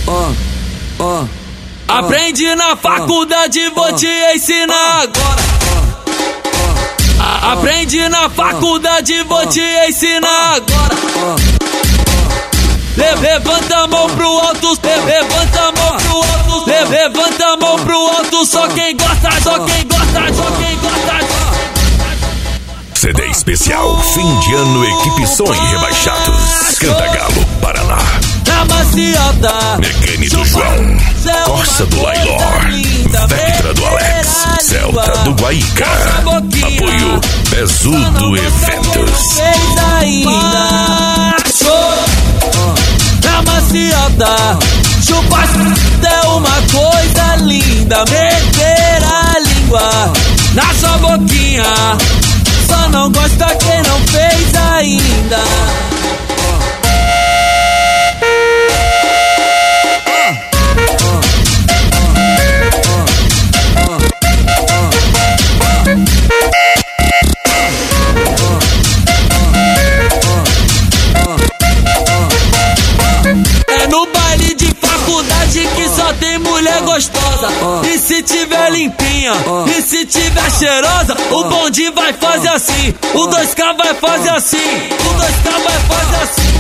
Aprende na faculdade, vou te ensinar agora. Aprende na faculdade, vou te ensinar agora. Levanta a mão pro alto, levanta a mão pro alto, levanta a mão pro alto, só quem gosta, só quem gosta, só quem gosta. CD especial, fim de ano, equipe Sonho Rebaixados, Cantagalo, Paraná. Na maciota, Mecânico do João, Corsa do Lailor, Vectra do Alex, Celta do Guaíca. Apoio Pesudo Eventos. Na maciota, chupar é uma coisa linda. Meter a língua na sua boquinha, só não gosta quem não fez ainda. É no baile de faculdade que só tem mulher gostosa. E se tiver limpinha, e se tiver cheirosa, o bonde vai fazer assim, o 2K vai fazer assim, o 2K vai fazer assim.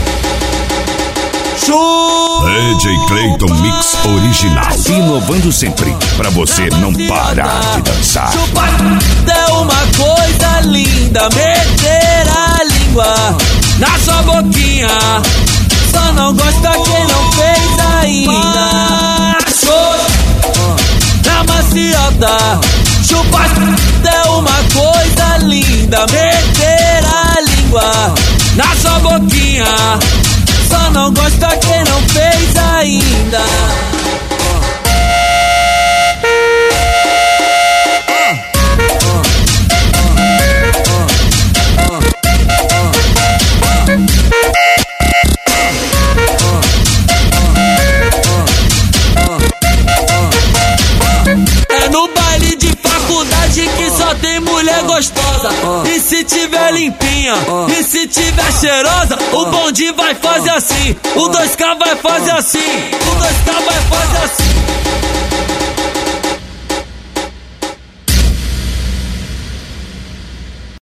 DJ Clayton Mix original, inovando sempre, pra você não parar de dançar. Chupar é uma coisa linda. Meter a língua na sua boquinha, só não gosta quem não fez ainda. Na maciota, chupar é uma coisa linda. Meter a língua na sua boquinha, só não gosta quem não fez ainda. É no baile de faculdade que só tem mulher gostosa. E se tiver limpinha, e se tiver cheirosa, o bonde vai fazer assim, o 2K vai fazer assim, o 2K vai fazer assim.